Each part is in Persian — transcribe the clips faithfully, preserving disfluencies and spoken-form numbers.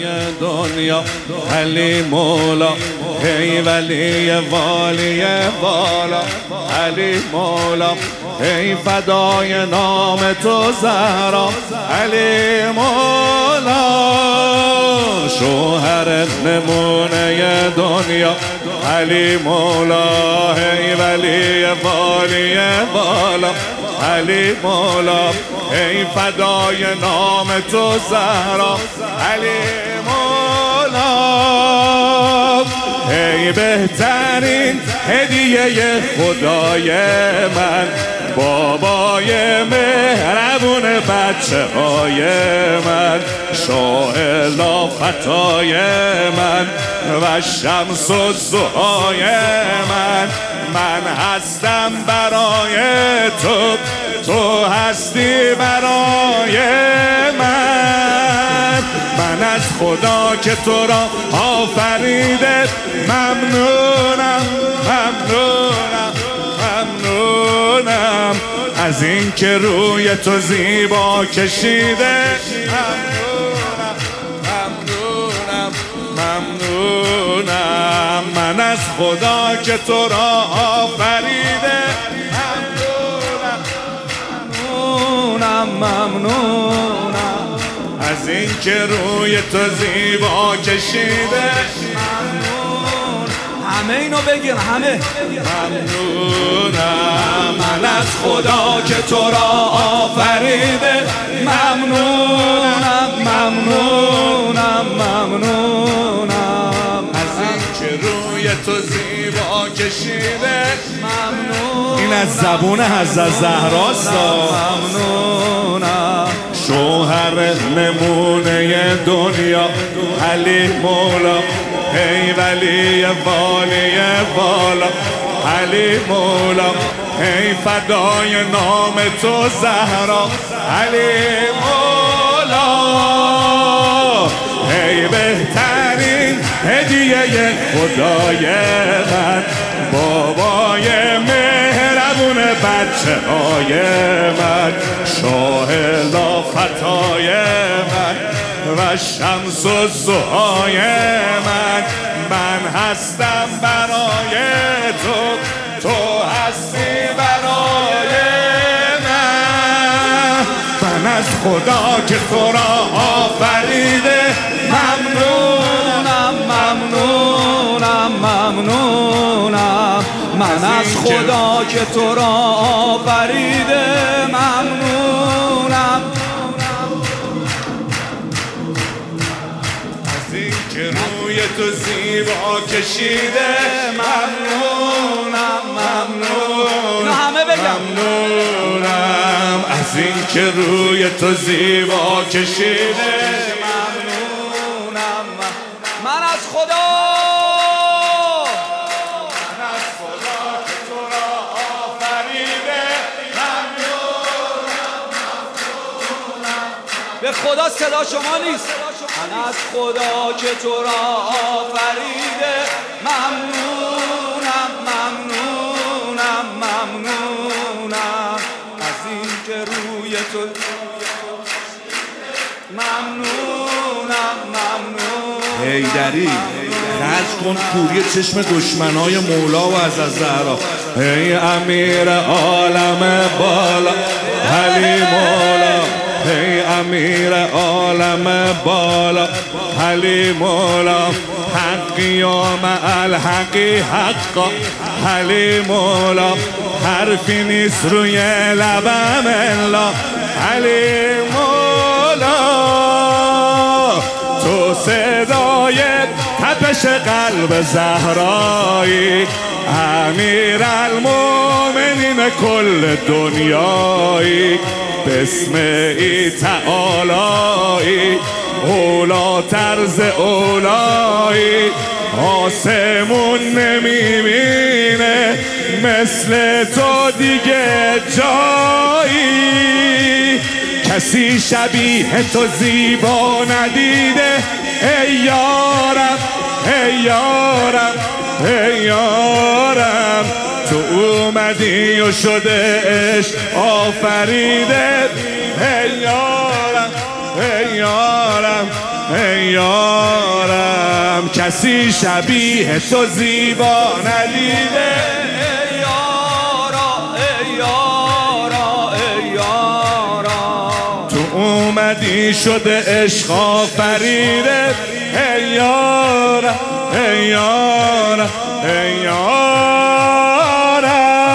دنیا علی مولا ای ولی والی والا علی مولا ای فدای نام تو زهرا علی مولا شوهر نمونه دنیا علی مولا ای ولی والی والا علی مولا ای فدای نام تو زهرا علی مولا ای بهترین هدیه خدای من بابای مهربون بچه های من شاه لافتای من و شمس و ضحای من من هستم برای تو تو هستی برای من من از خدا که تو را آفریده ممنونم ممنونم ممنونم از این که روی تو زیبا کشیده ممنونم ممنونم ممنونم من از خدا که تو را آفریده ممنونم ممنونم ممنونم از این که روی تو زیبا کشیده ممنون همه اینو بگیر همه ممنونم من از خدا که تو را آفریده ممنونم ممنونم ممنونم از این که روی تو زیبا کشیده ممنون این از زبون حضرت زهراست ممنونم شوهر نمونه دنیا علی مولا ای ولی والی والا علی مولا ای فدای نام تو زهرا علی مولا ای بهترین هدیه خدای من بابای مهربون بچه های من شاه لافتای من و شمس و ضحای من من هستم برای تو تو هستی برای من من از خدا که تو را آفریده ممنونم ممنونم ممنونم من از خدا که تو را آفریده ممنونم از این که روی تو زیبا کشیده ممنونم ممنونم همه بگم ممنونم از این که روی تو زیبا کشیده ممنونم من از خدا من از خدا که تو را آفریده ممنونم ممنونم به خدا صدا شما نیست من از خدا که تو را آفریده ممنونم ممنونم ممنونم از این که روی تو ممنونم ممنون حیدری خرج کن کوری چشم دشمنای مولا و از زهرا ای امیر عالم بالا علی مولا ای امیر عالم بالا علی مولا حقی و مع الحقی حقا علی مولا حرفی نیست روی لبم الا علی مولا تو صدای تپش قلب زهرایی امیر المومنین کل دنیایی بسم ای تعالایی اولا طرز اولایی آسمون نمیبینه مثل تو دیگه جایی کسی شبیه تو زیبا ندیده ای یارم ای یارم ای یارم تو اومدی و شده عشق آفریده ای یارم ای یارم ای یارم کسی شبیه تو زیبا ندیده ای یارا ای یارا ای یارا تو اومدی شده عشق آفریده ای یارم ای یارم ای یارم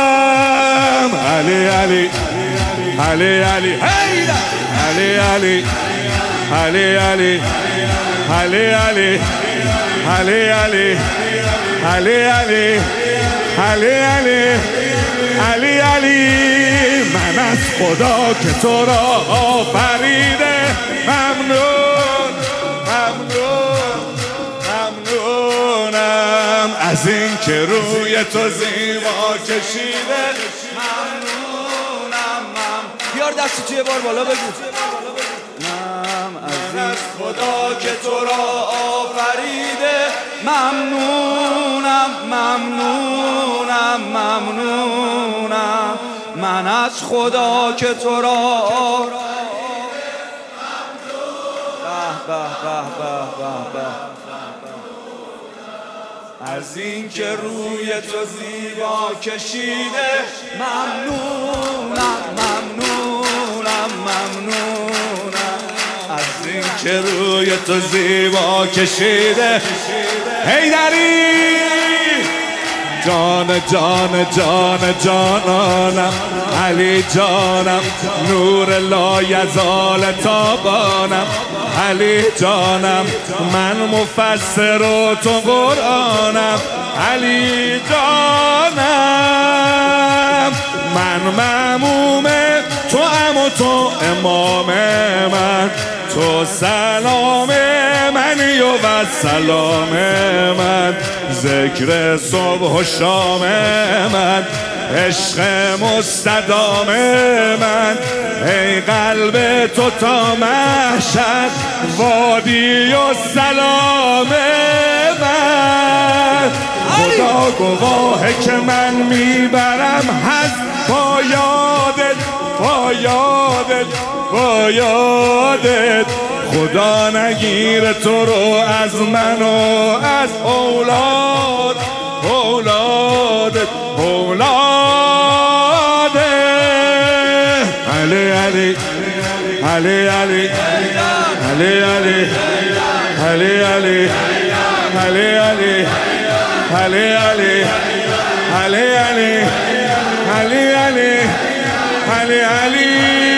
علی علی علی علی علی علی علی علی علی علی علی علی علی علی علی علی علی علی من از خدا که تو را آفریده ممنون ممنون ممنونم از این که روی تو زیبا کشیده ممنونم مم بیار دستی توی بار بالا بگو از خدا که تو را آفریده ممنونم ممنونم ممنونم من از خدا که تو را آفریده ممنونم به به به به به از این که روی تو زیبا کشیده ممنونم ممنونم ممنونم از این که روی تو زیبا کشیده حیدری جان جان جان جانانم علی جانم نور لایزال تابانم علی جانم من مفسر و تو قرآنم علی جانم من مأموم تو ام و تو امام من تو سلام منی و سلام من ذکر صبح و شام من عشق مستدام من ای قلب تو تا محشر وادی و سلام من خدا گواهه که من میبرم هست با یادت با یادت با یادت خدا نگیر تو رو از من و از اولاد اولادت اولادت علی علی علی علی علی علی علی علی علی علی علی علی علی علی علی علی علی علی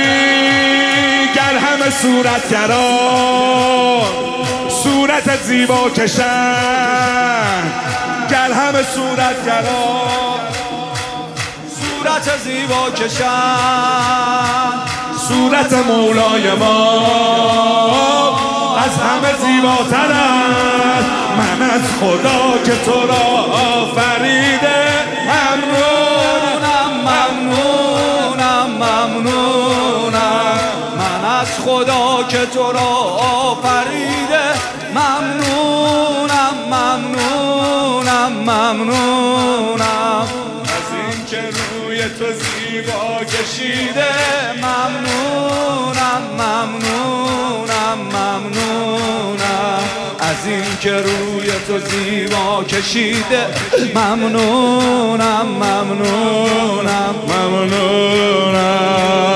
گر همه صورتگران صورت زیبا کشن گر همه صورتگران صورت زیبا کشن صورت مولای ما از همه زیباتر است من از خدا که تو را آفریده ممنونم ممنونم ممنونم من از خدا که تو را آفریده ممنونم ممنونم ممنونم از این که روی تو زیبا کشیده ممنونم ممنونم ممنونم از این که روی تو زیبا کشیده ممنونم ممنونم ممنونم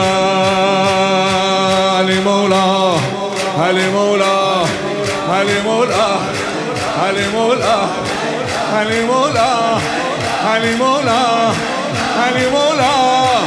علی مولا علی مولا علی مولا علی مولا علی مولا علی مولا علی مولا